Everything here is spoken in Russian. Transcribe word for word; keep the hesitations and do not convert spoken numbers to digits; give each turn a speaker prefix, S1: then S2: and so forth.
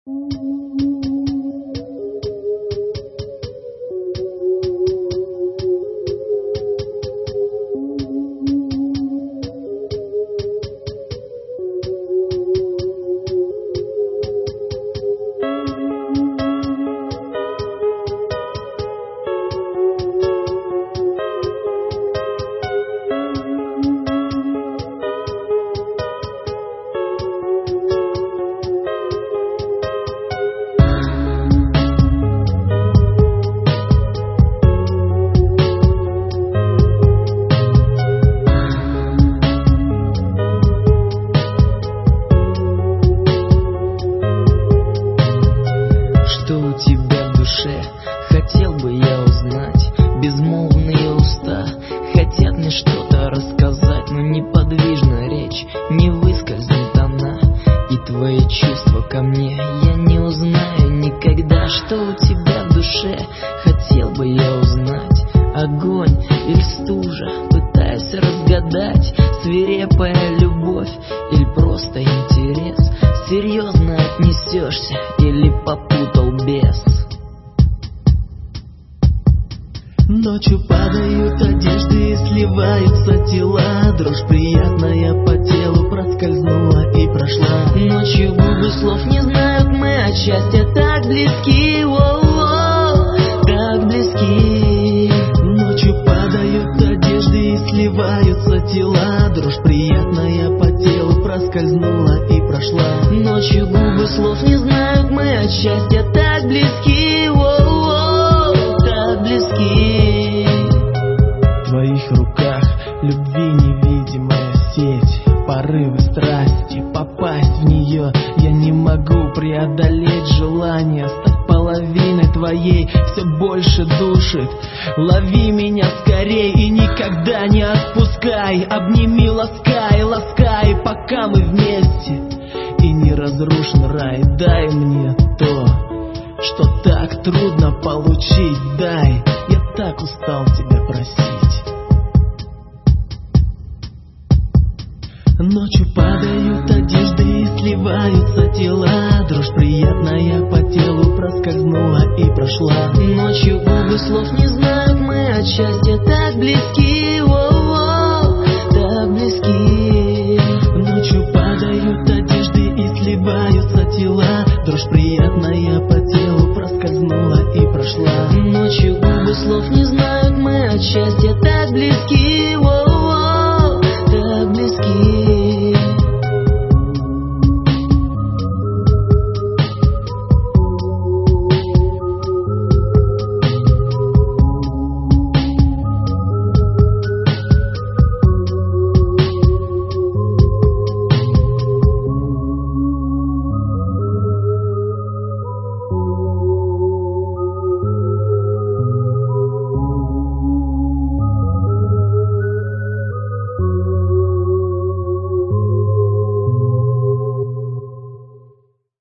S1: Что у тебя в душе, хотел бы я узнать. Безмолвные уста хотят мне что-то рассказать, но неподвижна речь, не выскользнет она. И твои чувства ко мне я не узнаю никогда. Что у тебя в душе, хотел бы я узнать. Огонь или стужа, пытаюсь разгадать. Свирепая любовь или просто интерес? Серьезно отнесешься или попутал бес?
S2: Ночью падают одежды и сливаются тела. Дрожь приятная по телу проскользнула и прошла.
S1: Ночью губы слов не знают, мы от счастья так близки, о-о-о, так близки.
S2: Ночью падают одежды и сливаются тела. Дрожь приятная по телу проскользнула и прошла.
S1: Ночью губы слов не знают, мы от счастья так близки, о-о-о, так близки.
S2: В твоих руках любви невидимая сеть, порывы страсти, попасть в нее я не могу. Преодолеть желание, стать половиной твоей все больше душит. Лови меня скорей и никогда не отпускай. Обними, ласкай, ласкай, пока мы вместе. И не разрушен рай, дай мне то, что так трудно получить. Дай, я так устал тебя просить. Ночью падают одежды и сливаются тела. Дрожь приятная по телу проскользнула и прошла.
S1: Ночью губы слов не знают, мы от счастья так близки, о-о-о, так близки.
S2: Ночью падают одежды и сливаются тела. Дрожь приятная